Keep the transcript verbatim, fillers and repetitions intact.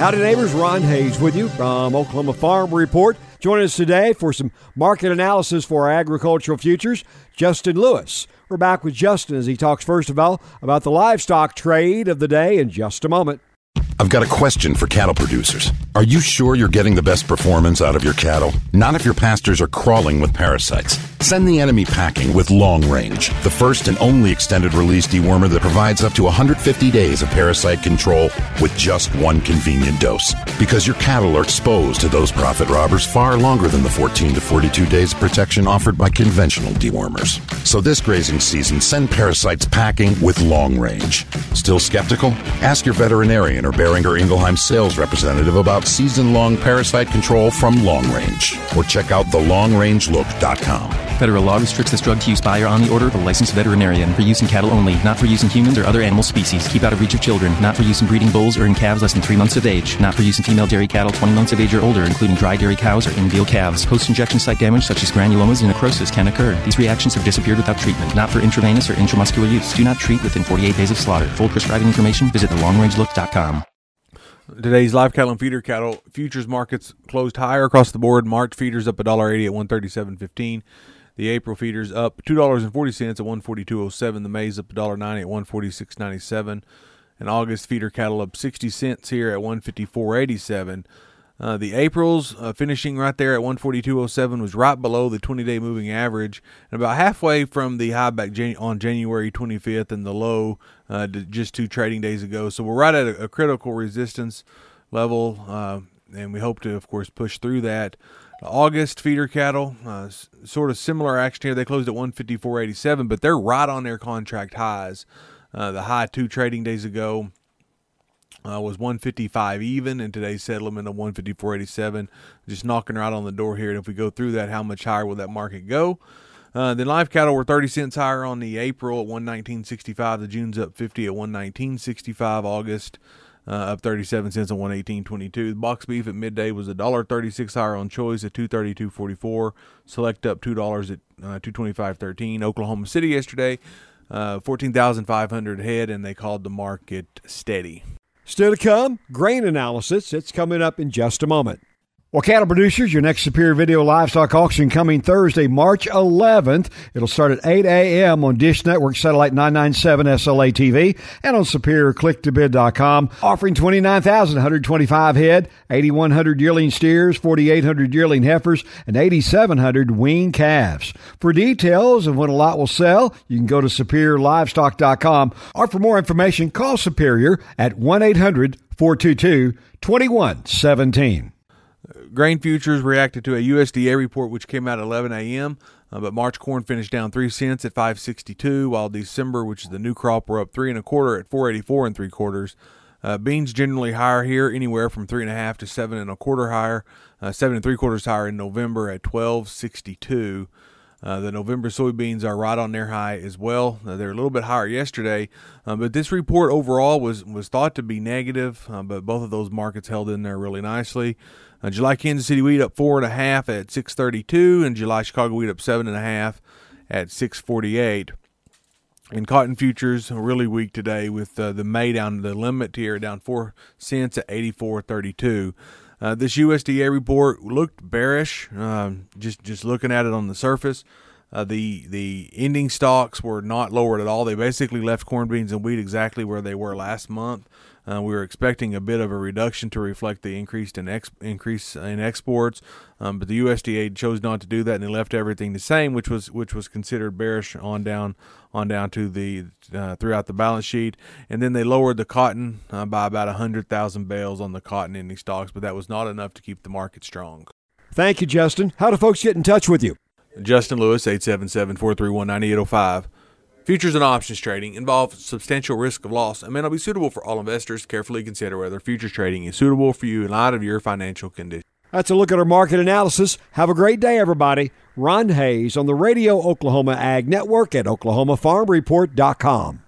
Howdy neighbors, Ron Hayes with you from Oklahoma Farm Report. Joining us today for some market analysis for our agricultural futures, Justin Lewis. We're back with Justin as he talks first of all about the livestock trade of the day in just a moment. I've got a question for cattle producers. Are you sure you're getting the best performance out of your cattle? Not if your pastures are crawling with parasites. Send the enemy packing with Long Range, the first and only extended release dewormer that provides up to one hundred fifty days of parasite control with just one convenient dose. Because your cattle are exposed to those profit robbers far longer than the fourteen to forty-two days of protection offered by conventional dewormers. So this grazing season, send parasites packing with Long Range. Still skeptical? Ask your veterinarian or Beringer Ingelheim sales representative about season-long parasite control from Long Range. Or check out the long range look dot com. Federal law restricts this drug to use by or on the order of a licensed veterinarian for use in cattle only, not for use in humans or other animal species. Keep out of reach of children. Not for use in breeding bulls or in calves less than three months of age. Not for use in female dairy cattle twenty months of age or older, including dry dairy cows or in-veal calves. Post-injection site damage such as granulomas and necrosis can occur. These reactions have disappeared without treatment. Not for intravenous or intramuscular use. Do not treat within forty-eight days of slaughter. Full prescribing information, visit the long range look dot com. Today's live cattle and feeder cattle futures markets closed higher across the board. March feeders up one dollar eighty at one thirty-seven fifteen. The April feeders up two dollars and forty cents at one forty-two oh seven. The maize up one dollar ninety at one forty-six ninety-seven. And August feeder cattle up sixty cents here at one fifty-four eighty-seven. Uh, the April's uh, finishing right there at one forty-two oh seven was right below the twenty-day moving average and about halfway from the high back Jan- on January twenty-fifth and the low uh, just two trading days ago. So we're right at a, a critical resistance level, uh, and we hope to, of course, push through that. August feeder cattle, uh, s- sort of similar action here. They closed at one fifty-four eighty-seven, but they're right on their contract highs. Uh, the high two trading days ago uh, was one fifty-five even, and today's settlement of one fifty-four eighty-seven, just knocking right on the door here. And if we go through that, how much higher will that market go? Uh, then live cattle were thirty cents higher on the April at one nineteen sixty-five. The June's up fifty at one nineteen sixty-five. August Uh, up thirty-seven cents on one eighteen twenty-two. The box beef at midday was one dollar thirty-six higher on choice at two thirty-two forty-four. Select up two dollars at uh, two twenty-five thirteen. Oklahoma City yesterday, uh, fourteen thousand five hundred head, and they called the market steady. Still to come, grain analysis. It's coming up in just a moment. Well, cattle producers, your next Superior Video Livestock Auction coming Thursday, March eleventh. It'll start at eight a.m. on Dish Network Satellite nine ninety-seven S L A T V and on Superior Click to Bid dot com, offering twenty-nine thousand one hundred twenty-five head, eighty-one hundred yearling steers, forty-eight hundred yearling heifers, and eighty-seven hundred weaned calves. For details of when a lot will sell, you can go to Superior Livestock dot com, or for more information, call Superior at one eight hundred four two two two one one seven. Grain futures reacted to a U S D A report which came out at eleven a.m., uh, but March corn finished down three cents at five sixty-two, while December, which is the new crop, were up three and a quarter at four eighty-four and three quarters. Uh, beans generally higher here, anywhere from three and a half to seven and a quarter higher, uh, seven and three quarters higher in November at twelve sixty-two. Uh, the November soybeans are right on their high as well. Uh, they're a little bit higher yesterday, uh, but this report overall was, was thought to be negative, uh, but both of those markets held in there really nicely. Uh, July Kansas City wheat up four and a half at six thirty-two, and July Chicago wheat up seven and a half at six forty-eight. And cotton futures are really weak today, with uh, the May down the limit here down four cents at eighty-four thirty-two. Uh, this U S D A report looked bearish, um, just just looking at it on the surface. Uh, the the ending stocks were not lowered at all. They basically left corn, beans, and wheat exactly where they were last month. Uh, we were expecting a bit of a reduction to reflect the increase in ex- increase in exports, um, but the U S D A chose not to do that, and they left everything the same, which was which was considered bearish on down on down to the uh, throughout the balance sheet. And then they lowered the cotton uh, by about one hundred thousand bales on the cotton ending stocks, but that was not enough to keep the market strong. Thank you, Justin. How do folks get in touch with you? Justin Lewis, eight seven seven, four three one, nine eight zero five. Futures and options trading involve substantial risk of loss and may not be suitable for all investors. Carefully consider whether futures trading is suitable for you in light of your financial condition. That's a look at our market analysis. Have a great day, everybody. Ron Hayes on the Radio Oklahoma Ag Network at Oklahoma Farm Report dot com.